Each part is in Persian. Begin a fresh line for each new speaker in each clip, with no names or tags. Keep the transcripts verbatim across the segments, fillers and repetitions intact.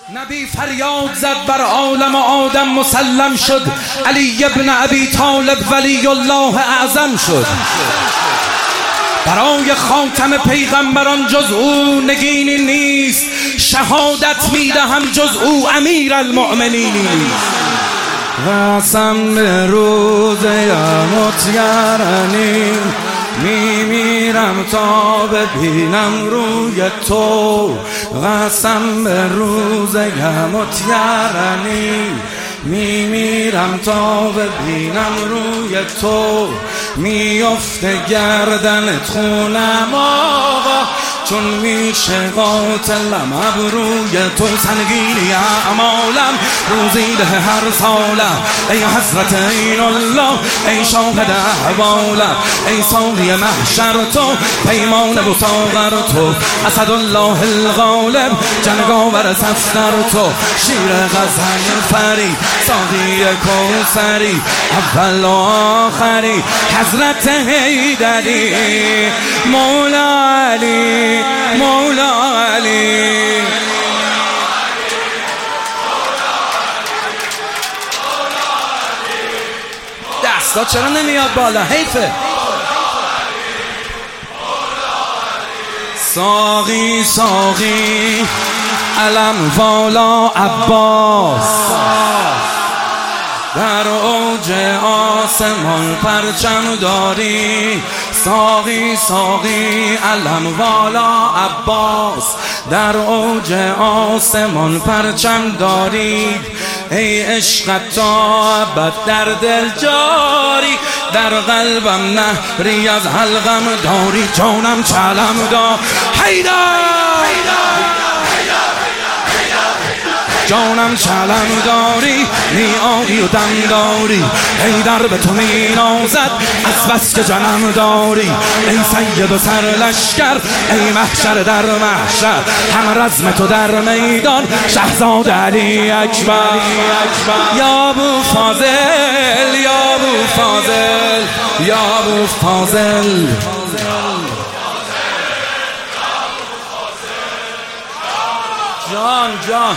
نبی فریاد زد بر عالم آدم مسلم شد، علی ابن ابی طالب ولی الله اعظم شد. برای خاتم پیغمبران جز او نگینی نیست، شهادت میدهم جز او امیر المؤمنین نیست. قسم به روز مطیرنی میمیرم تا ببینم روی تو، قسم به روز مطیرنی میمیرم تا ببینم روی تو. میفته گردنت خونم آقا، چون میشه قاتلم ابروی تو. سنگینی اعمالم روزی ده هر سالم، ای حضرت این الله ای شاهد احوالم، ای ساقی محشر تو پیمان و ساغر تو، اسدالله الغالب جنگاور صفدر تو، شیر غزل فرید ساقی کوثری اول و آخری حضرت حیدری مولا علی مولا علی. دستا چرا نمیاد بالا؟ حیفه. ساقی ساقی علم والا عباس، در اوج آسمان پرچم داری. ساقی ساقی علم والا عباس، در اوج آسمان پرچم داری. ای عشقت تا ابد در دل جاری، در قلبم نهری از حلقم داری. جانم چلم دا حیدر، جانم چلم داری، می آیی و دم داری. حیدر به تو می نازد از بس که جنم داری. ای سید و سر لشکر، ای محشر در محشر، هم رزم تو در میدان شهزاد علی اکبر. یا ابو فاضل یا ابو فاضل یا ابو فاضل. جان جان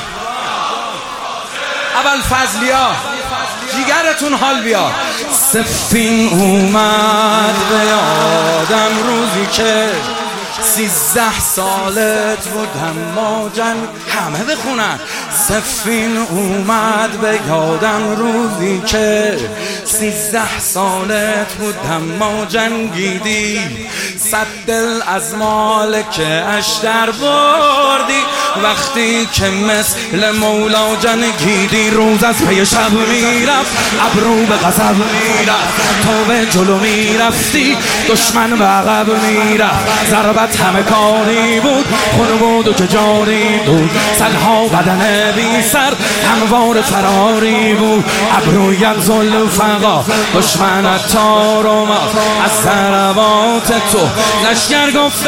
اول فضلیا جیگرتون حال بیا. سفین اومد به یادم روزی که سیزده سالت بودم ما جنگ. همه بخونن. سفین اومد به یادم روزی که سیزده سالت بودم ما جنگیدی. صد دل از مالک اشتر بردی، وقتی که مثل مولا جنگیدی. روز از پی شب میرفت ابرو به غضب میرفت، تو به جلو میرفتی دشمن به عقب میرفت. ضربت همه کاری بود خون بود و که جاری بود، صدها بدن بی سر هموار فراری بود. ابرویت ذوالفقار دشمنت تار و مار، از ضربات تو لشکر گفت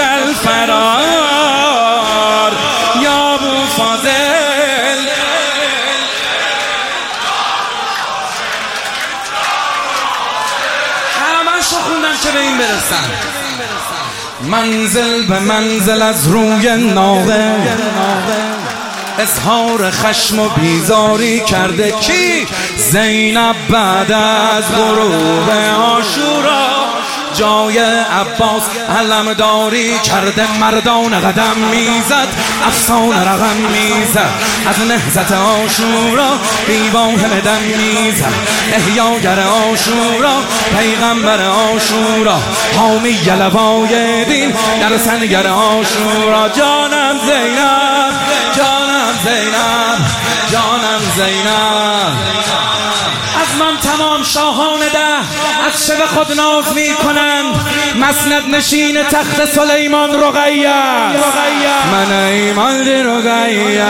الفرار. یا ابو فاضل همشو خوندم که به این برسن. منزل به منزل از روی ناقه اظهار خشم و بیزاری کرده. کی؟ زینب بعد از غروب عاشورا جای عباس علمداری کرده. مردان قدم میزد افسانه رقم میزد، از نهضت عاشورا بیواهم دم میزد. احیاگر عاشورا پیغمبر عاشورا، حامی لوای دین در سنگر عاشورا. جانم زینب جانم زینب جانم زینب. از من تمام شاهان ده از شب خود ناز می کنند. مسند نشین تخت سلیمان رقیه، من ایمان دی رقیه،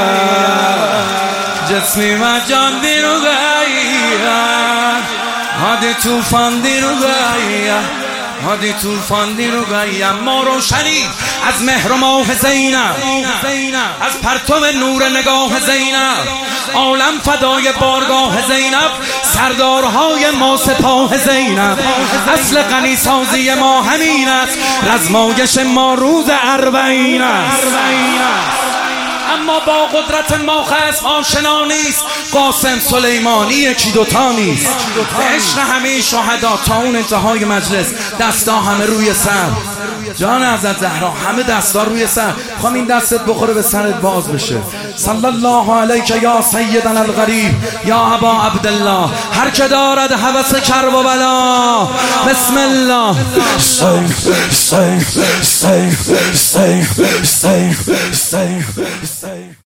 جسمی و جان دی رقیه، هادی توفان دی رقیه، هادی توفان دی رقیه. ما روشنی از مهر و ماه زینب، از پرتو نور نگاه زینب، عالم فدای بارگاه زینب، سردارهای ما سپاه زینب. اصل غنی سازی ما همین است، رزمایش ما روز اربعین است. اما با قدرت ما خصم آشنا نیست. قاسم سلیمانی یکی دوتا نیست. به عشق همه شهدا تا اون انتهای مجلس دستا همه روی سر. جان حضرت زهرا همه دستا روی سر. خواهم این دستت بخوره به سرت باز بشه. صلی الله علیک یا سیدنا الغریب یا ابا عبدالله. هر که دارد هوس کرب و بلا بسم الله.
Sing, sing, sing, sing, sing, sing, sing.